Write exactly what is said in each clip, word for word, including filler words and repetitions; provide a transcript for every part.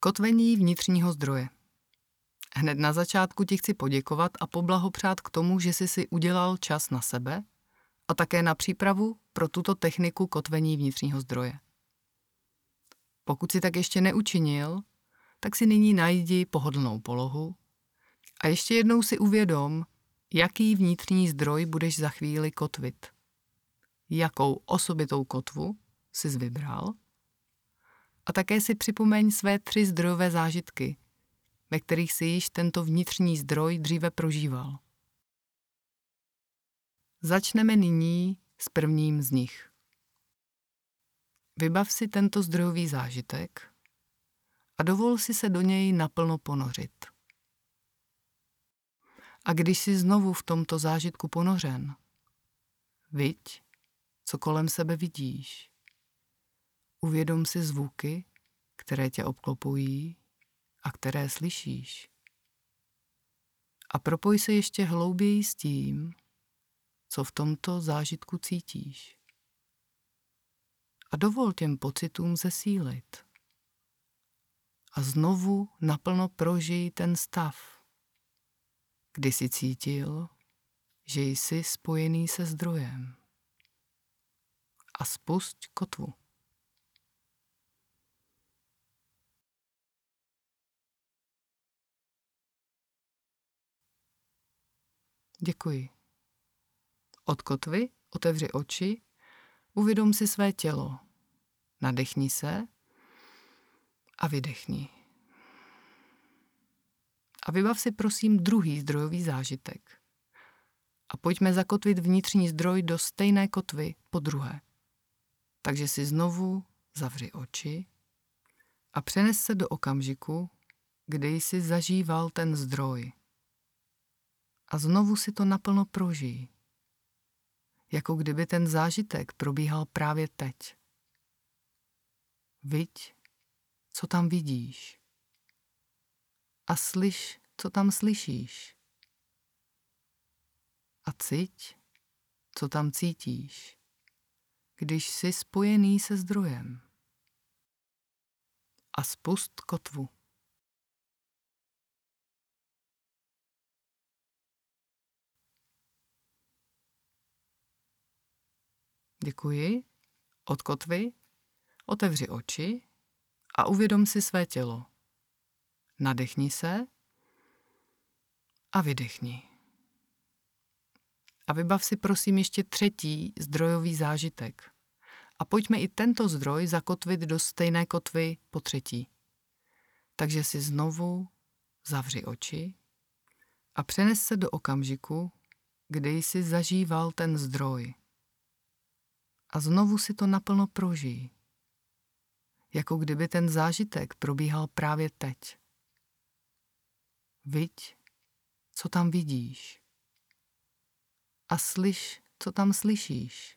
Kotvení vnitřního zdroje. Hned na začátku ti chci poděkovat a poblahopřát k tomu, že jsi si udělal čas na sebe a také na přípravu pro tuto techniku kotvení vnitřního zdroje. Pokud si tak ještě neučinil, tak si nyní najdi pohodlnou polohu a ještě jednou si uvědom, jaký vnitřní zdroj budeš za chvíli kotvit. Jakou osobitou kotvu jsi vybral a také si připomeň své tři zdrojové zážitky, ve kterých si již tento vnitřní zdroj dříve prožíval. Začneme nyní s prvním z nich. Vybav si tento zdrojový zážitek a dovol si se do něj naplno ponořit. A když jsi znovu v tomto zážitku ponořen, viď, co kolem sebe vidíš. Uvědom si zvuky, které tě obklopují a které slyšíš. A propoj se ještě hlouběji s tím, co v tomto zážitku cítíš. A dovol těm pocitům zesílit. A znovu naplno prožij ten stav, kdy jsi cítil, že jsi spojený se zdrojem. A spusť kotvu. Děkuji. Od kotvy otevři oči, uvědom si své tělo. Nadechni se a vydechni. A vybav si prosím druhý zdrojový zážitek. A pojďme zakotvit vnitřní zdroj do stejné kotvy podruhé. Takže si znovu zavři oči a přenes se do okamžiku, kdy jsi zažíval ten zdroj. A znovu si to naplno prožij. Jako kdyby ten zážitek probíhal právě teď. Viď, co tam vidíš. A slyš, co tam slyšíš. A ciť, co tam cítíš, když jsi spojený se zdrojem. A spust kotvu. Děkuji. Od kotvy otevři oči a uvědom si své tělo. Nadechni se a vydechni. A vybav si prosím ještě třetí zdrojový zážitek. A pojďme i tento zdroj zakotvit do stejné kotvy po třetí. Takže si znovu zavři oči a přenes se do okamžiku, kdy jsi zažíval ten zdroj. A znovu si to naplno prožij. Jako kdyby ten zážitek probíhal právě teď. Viď, co tam vidíš. A slyš, co tam slyšíš.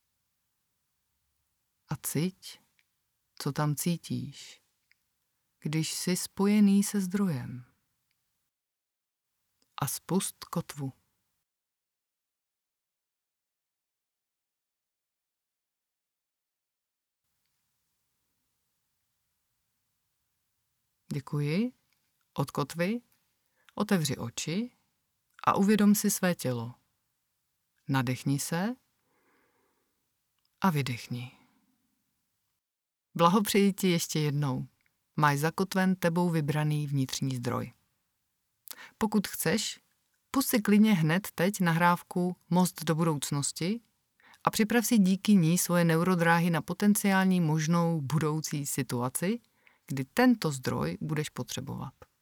A ciť, co tam cítíš, když jsi spojený se zdrojem. A spust kotvu. Děkuji. Od kotvy otevři oči a uvědom si své tělo. Nadechni se a vydechni. Blahopřeji ti ještě jednou. Máš zakotven tebou vybraný vnitřní zdroj. Pokud chceš, pusť si klidně hned teď nahrávku Most do budoucnosti a připrav si díky ní svoje neurodráhy na potenciální možnou budoucí situaci, kdy tento zdroj budeš potřebovat.